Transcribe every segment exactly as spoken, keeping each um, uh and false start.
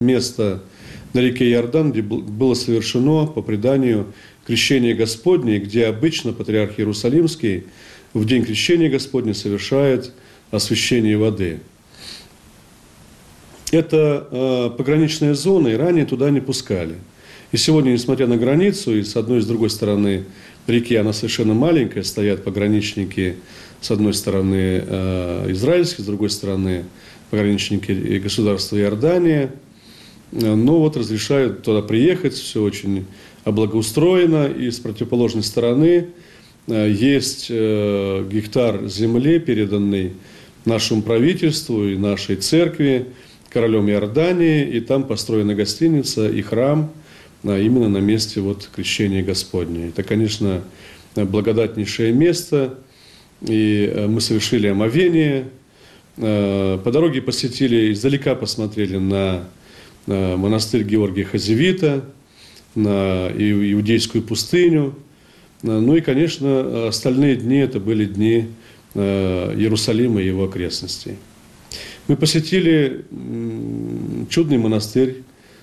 место на реке Иордан, где было совершено, по преданию, крещение Господне, где обычно патриарх Иерусалимский в день крещения Господня совершает освящение воды. Это э, пограничная зона, и ранее туда не пускали. И сегодня, несмотря на границу, и с одной и с другой стороны реки, она совершенно маленькая, стоят пограничники, с одной стороны э, израильские, с другой стороны пограничники государства Иордания. Но вот разрешают туда приехать, все очень благоустроено, и с противоположной стороны есть гектар земли, переданный нашему правительству и нашей церкви, королем Иордании, и там построена гостиница и храм именно на месте вот крещения Господня. Это, конечно, благодатнейшее место, и мы совершили омовение. По дороге посетили, издалека посмотрели на монастырь Георгия Хазевита, на Иудейскую пустыню. Ну и, конечно, остальные дни это были дни Иерусалима и его окрестностей. Мы посетили чудный монастырь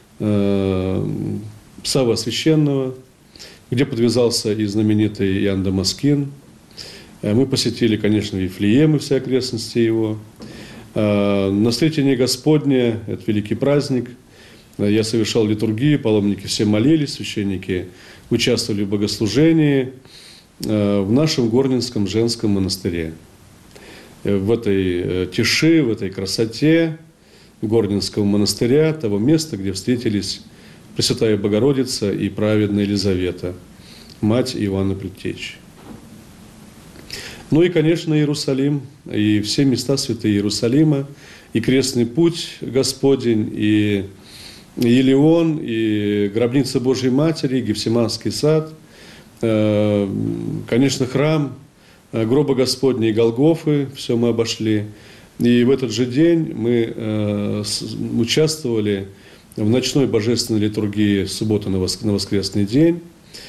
Савва Священного, где подвязался и знаменитый Иоанн Дамаскин. Мы посетили, конечно, Вифлеем и все окрестности его. На Встретение Господне, это великий праздник, я совершал литургию, паломники все молились, священники участвовали в богослужении в нашем Горненском женском монастыре. В этой тиши, в этой красоте Горненского монастыря, того места, где встретились Пресвятая Богородица и праведная Елизавета, мать Иоанна Предтечи. Ну и, конечно, Иерусалим, и все места святые Иерусалима, и крестный путь Господень, и Елеон, и гробница Божьей Матери, и Гефсиманский сад, конечно, храм гроба Господня и Голгофы, все мы обошли. И в этот же день мы участвовали в ночной божественной литургии субботы на воскресный день.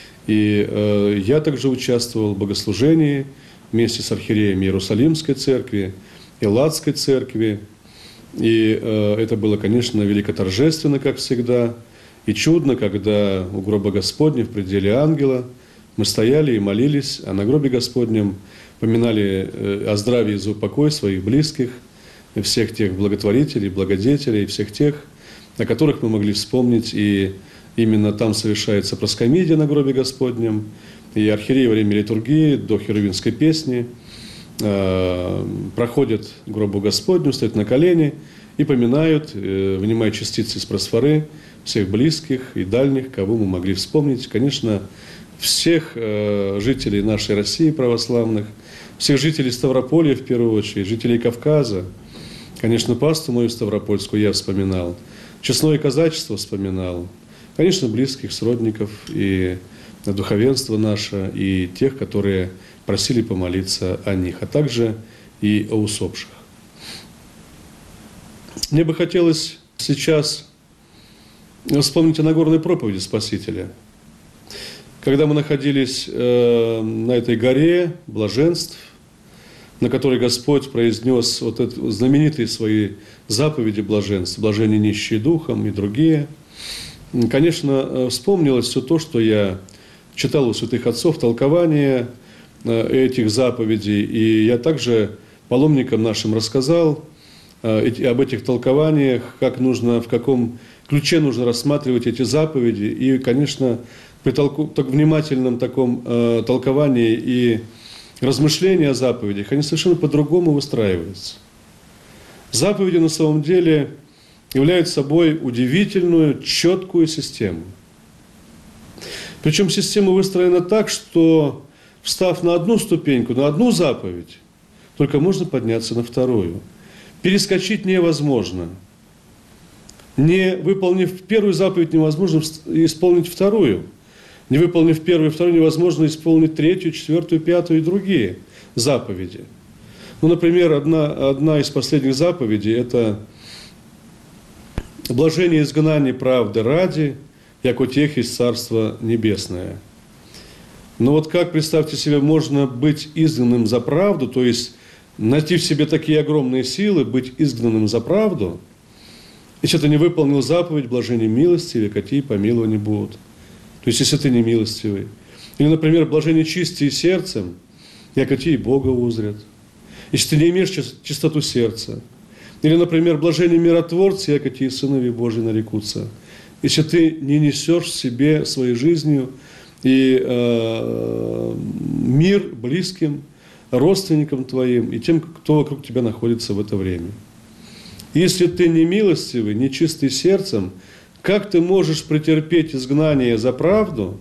И я также участвовал в богослужении вместе с архиереем Иерусалимской церкви, Элладской церкви. И э, это было, конечно, великоторжественно, как всегда, и чудно, когда у гроба Господня в пределе ангела мы стояли и молились, а на гробе Господнем поминали э, о здравии и за упокой своих близких, всех тех благотворителей, благодетелей, всех тех, о которых мы могли вспомнить. И именно там совершается проскомидия на гробе Господнем, и архиерей во время литургии до херувимской песни э, проходят к гробу Господню, стоят на колени и поминают, э, вынимая частицы из просфоры всех близких и дальних, кого мы могли вспомнить. Конечно, всех э, жителей нашей России православных, всех жителей Ставрополья в первую очередь, жителей Кавказа. Конечно, пасту мою Ставропольскую я вспоминал, честное казачество вспоминал, конечно, близких, сродников и духовенство наше, и тех, которые просили помолиться о них, а также и о усопших. Мне бы хотелось сейчас вспомнить о Нагорной проповеди Спасителя. Когда мы находились э, на этой горе блаженств, на которой Господь произнес вот эти знаменитые свои заповеди блаженств, блаженные нищие духом и другие, конечно, вспомнилось все то, что я читал у святых отцов толкование этих заповедей, и я также паломникам нашим рассказал об этих толкованиях, как нужно, в каком ключе нужно рассматривать эти заповеди. И, конечно, при толку, так внимательном таком э, толковании и размышлении о заповедях, они совершенно по-другому выстраиваются. Заповеди на самом деле являются собой удивительную, четкую систему. Причем система выстроена так, что, встав на одну ступеньку, на одну заповедь, только можно подняться на вторую. Перескочить невозможно. Не выполнив первую заповедь, невозможно исполнить вторую. Не выполнив первую и вторую, невозможно исполнить третью, четвертую, пятую и другие заповеди. Ну, например, одна, одна из последних заповедей – это блажение изгнания правды ради, яко тех из Царства Небесное. Но вот как, представьте себе, можно быть изгнанным за правду, то есть найти в себе такие огромные силы, быть изгнанным за правду, Если ты не выполнил заповедь, блажение милостивые, какие помилования будут. То есть, если ты не милостивый. Или, например, блажение чистые сердцем, якоти и Бога узрят. Если ты не имеешь чистоту сердца. Или, например, блажение миротворцы, якоти и сынови Божьи нарекутся. Если ты не несешь в себе своей жизнью и э, мир близким, родственникам твоим и тем, кто вокруг тебя находится в это время. Если ты не милостивый, не чистый сердцем, как ты можешь претерпеть изгнание за правду,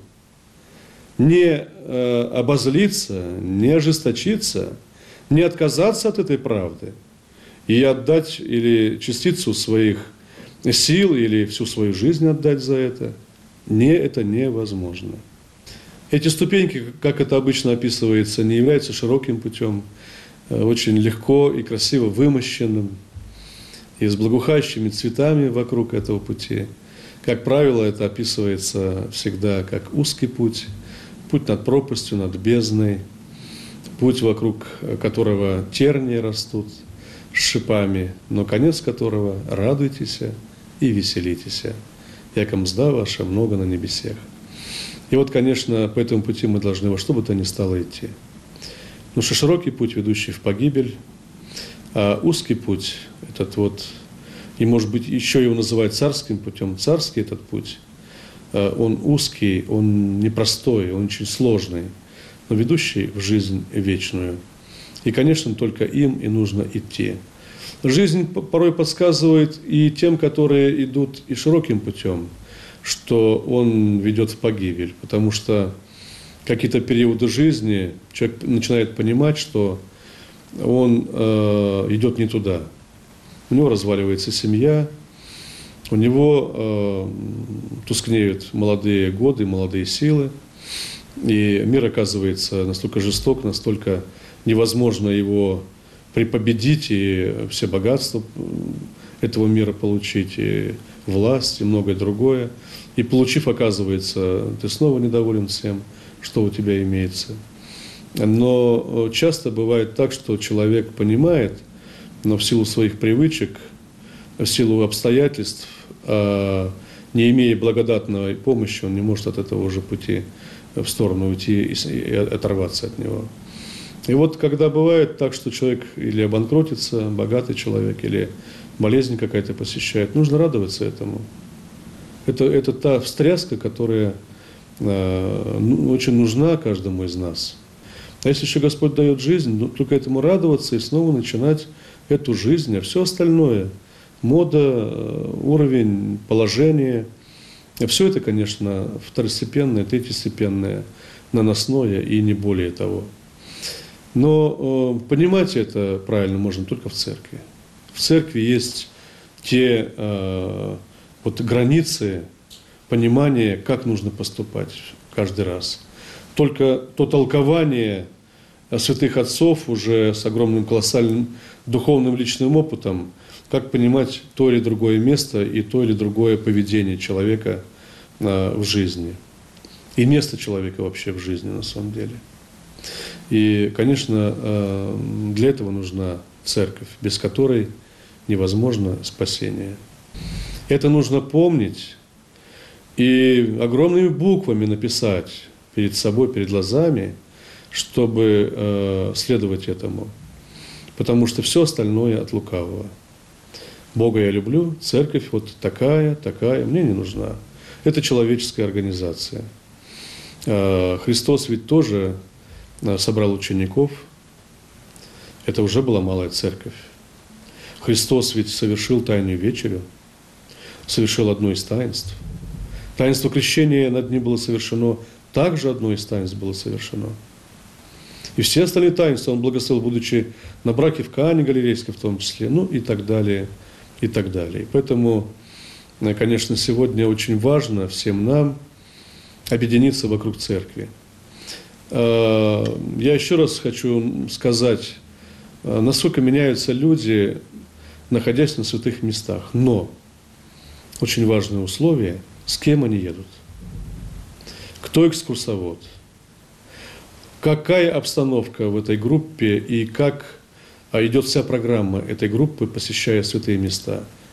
не э, обозлиться, не ожесточиться, не отказаться от этой правды и отдать или частицу своих сил, или всю свою жизнь отдать за это? Не, это невозможно. Эти ступеньки, как это обычно описывается, не являются широким путем, очень легко и красиво вымощенным, и с благоухающими цветами вокруг этого пути. Как правило, это описывается всегда как узкий путь, путь над пропастью, над бездной, путь, вокруг которого тернии растут с шипами, но конец которого – радуйтесь и веселитесь, яко мзда ваша много на небесех. И вот, конечно, по этому пути мы должны во что бы то ни стало идти. Потому что широкий путь, ведущий в погибель, а узкий путь, этот вот, и, может быть, еще его называют царским путем, царский этот путь, он узкий, он непростой, он очень сложный, но ведущий в жизнь вечную. И, конечно, только им и нужно идти. Жизнь порой подсказывает и тем, которые идут и широким путем, что он ведет в погибель, потому что какие-то периоды жизни человек начинает понимать, что он э, идет не туда. У него разваливается семья, у него э, тускнеют молодые годы, молодые силы, и мир оказывается настолько жесток, настолько невозможно его припобедить и все богатства этого мира получить, и власть, и многое другое. И получив, оказывается, ты снова недоволен всем, что у тебя имеется. Но часто бывает так, что человек понимает, но в силу своих привычек, в силу обстоятельств, не имея благодатной помощи, он не может от этого уже пути в сторону уйти и оторваться от него. И вот когда бывает так, что человек или обанкротится, богатый человек, или болезнь какая-то посещает, нужно радоваться этому. Это, это та встряска, которая э, ну, очень нужна каждому из нас. А если еще Господь дает жизнь, ну, только этому радоваться и снова начинать эту жизнь, а все остальное, мода, уровень, положение, все это, конечно, второстепенное, третьестепенное, наносное и не более того. Но э, понимать это правильно можно только в церкви. В церкви есть те э, вот границы понимания, как нужно поступать каждый раз. Только то толкование святых отцов уже с огромным колоссальным духовным личным опытом, как понимать то или другое место и то или другое поведение человека э, в жизни. И место человека вообще в жизни на самом деле. И, конечно, э, для этого нужна церковь, без которой невозможно спасение. Это нужно помнить и огромными буквами написать перед собой, перед глазами, чтобы э, следовать этому. Потому что все остальное от лукавого. Бога я люблю, церковь вот такая, такая, мне не нужна. Это человеческая организация. Э, Христос ведь тоже собрал учеников. Это уже была малая церковь. Христос ведь совершил Тайную вечерю, совершил одно из таинств. Таинство крещения над ним было совершено, также одно из таинств было совершено. И все остальные таинства он благословил, будучи на браке в Каане Галилейской в том числе, ну и так далее, и так далее. И поэтому, конечно, сегодня очень важно всем нам объединиться вокруг церкви. Я еще раз хочу сказать, насколько меняются люди, находясь на святых местах. Но очень важное условие, с кем они едут, кто экскурсовод, какая обстановка в этой группе и как идет вся программа этой группы, посещая святые места.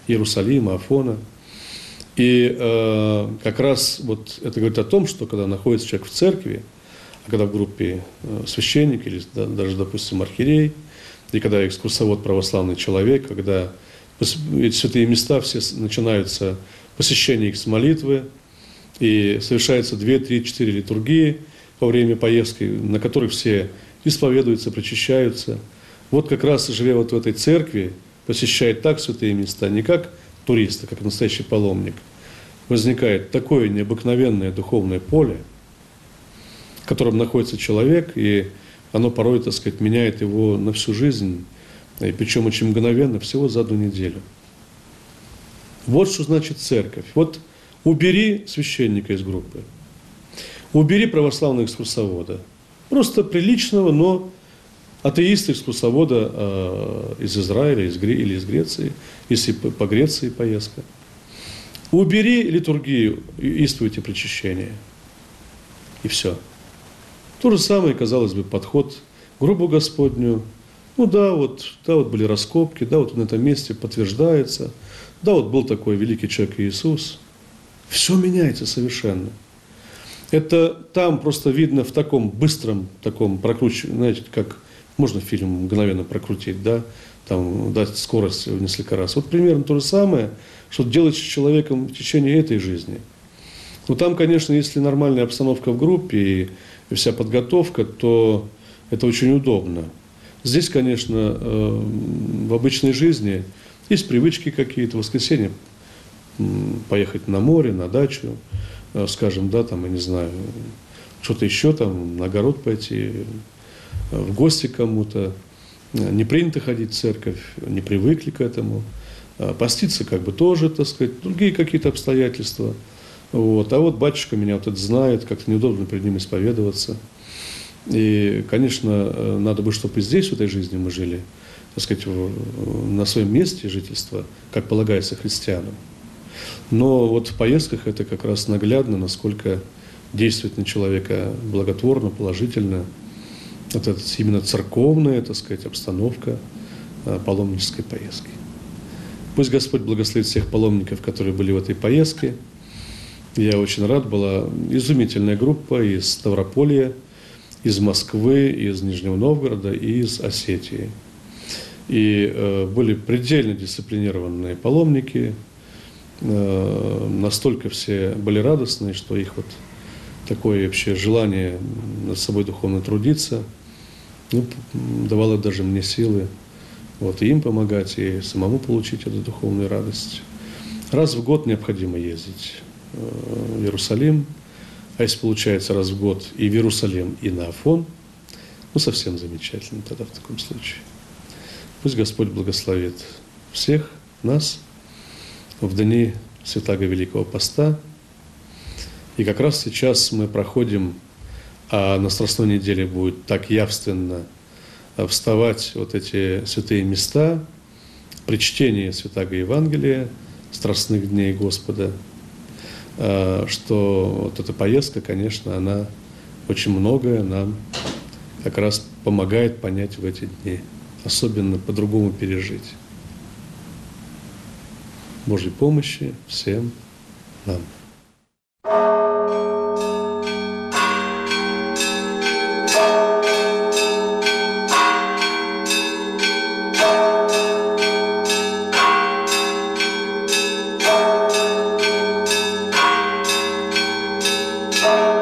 Иерусалима, Афона. И э, как раз вот это говорит о том, что когда находится человек в церкви, а когда в группе э, священник или да, даже, допустим, архиерей, и когда экскурсовод православный человек, когда эти святые места все начинаются посещение их с молитвы, и совершается две, три, четыре литургии во время поездки, на которых все исповедуются, причащаются. Вот как раз, живя вот в этой церкви, посещает так святые места, не как турист, а как настоящий паломник, возникает такое необыкновенное духовное поле, в котором находится человек, и оно порой, так сказать, меняет его на всю жизнь, и причем очень мгновенно, всего за одну неделю. Вот что значит церковь. Вот убери священника из группы, убери православного экскурсовода, просто приличного, но атеиста экскурсовода э, из Израиля из Гре- или из Греции, если по, по Греции поездка. Убери литургию, исповедь и причащение. И все. То же самое, казалось бы, подход к гробу Господню. Ну да, вот, да, вот были раскопки, да, вот на этом месте подтверждается, да, вот был такой великий человек Иисус. Все меняется совершенно. Это там просто видно в таком быстром, таком прокручивании, знаете, как можно фильм мгновенно прокрутить, да, там дать скорость в несколько раз. Вот примерно то же самое, что делать с человеком в течение этой жизни. Но там, конечно, если нормальная обстановка в группе и вся подготовка, то это очень удобно. Здесь, конечно, в обычной жизни есть привычки какие-то, в воскресенье поехать на море, на дачу, скажем, да, там, я не знаю, что-то еще там, на огород пойти, в гости к кому-то. Не принято ходить в церковь, не привыкли к этому. Поститься как бы тоже, так сказать, другие какие-то обстоятельства. Вот. А вот батюшка меня вот это знает, как-то неудобно перед ним исповедоваться. И, конечно, надо бы, чтобы и здесь, в этой жизни мы жили, так сказать, на своем месте жительства, как полагается христианам. Но вот в поездках это как раз наглядно, насколько действует на человека благотворно, положительно. Вот это именно церковная, так сказать, обстановка паломнической поездки. Пусть Господь благословит всех паломников, которые были в этой поездке. Я очень рад, была изумительная группа из Ставрополья, из Москвы, из Нижнего Новгорода и из Осетии. И э, были предельно дисциплинированные паломники, э, настолько все были радостные, что их вот такое вообще желание над собой духовно трудиться, ну, давало даже мне силы вот, и им помогать, и самому получить эту духовную радость. Раз в год необходимо ездить в Иерусалим, а если получается раз в год и в Иерусалим, и на Афон, ну, совсем замечательно тогда в таком случае. Пусть Господь благословит всех нас в дни Святаго Великого Поста. И как раз сейчас мы проходим, а на Страстной неделе будет так явственно вставать вот эти святые места при чтении Святаго Евангелия, Страстных дней Господа, что вот эта поездка, конечно, она очень многое нам как раз помогает понять в эти дни, особенно по-другому пережить. Божьей помощи всем нам. Bye.